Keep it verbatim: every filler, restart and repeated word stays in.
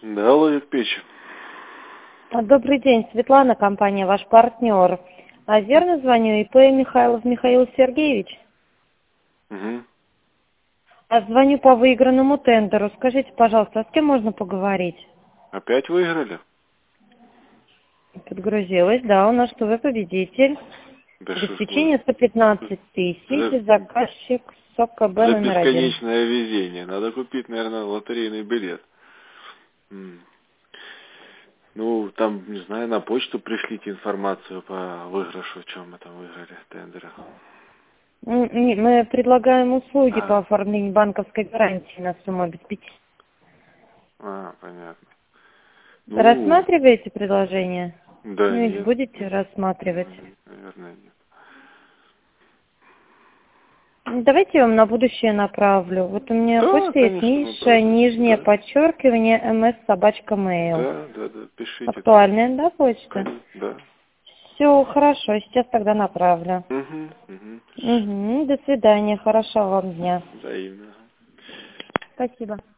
Да, Ловик печь. Добрый день, Светлана, компания «Ваш партнер». А верно звоню, ИП Михайлов Михаил Сергеевич? Угу. А звоню по выигранному тендеру. Скажите, пожалуйста, а с кем можно поговорить? Опять выиграли? Подгрузилась, да, у нас что вы победитель. Да что ж вы. Обеспечение сто пятнадцать За, тысяч, заказчик СОКБ за номер один. бесконечное везение. Надо купить, наверное, лотерейный билет. М. Ну, там, не знаю, на почту пришлите информацию по выигрышу, чем мы там выиграли тендеры. М, не, Мы предлагаем услуги по А, оформлению банковской гарантии на сумму обеспечения. а, понятно. Ну, Рассматриваете предложение? да, Ну или нет. будете рассматривать? М, Наверное, нет. Давайте я вам на будущее направлю. Вот у меня Да, почта есть конечно, Миша, направляйте. нижнее Да, подчеркивание, мс собачка mail. да, да, да, пишите там. Актуальная, да, почта? Конечно, да. Все, хорошо, сейчас тогда направлю. Угу, угу. Угу, до свидания, хорошего вам дня. Взаимно. Спасибо.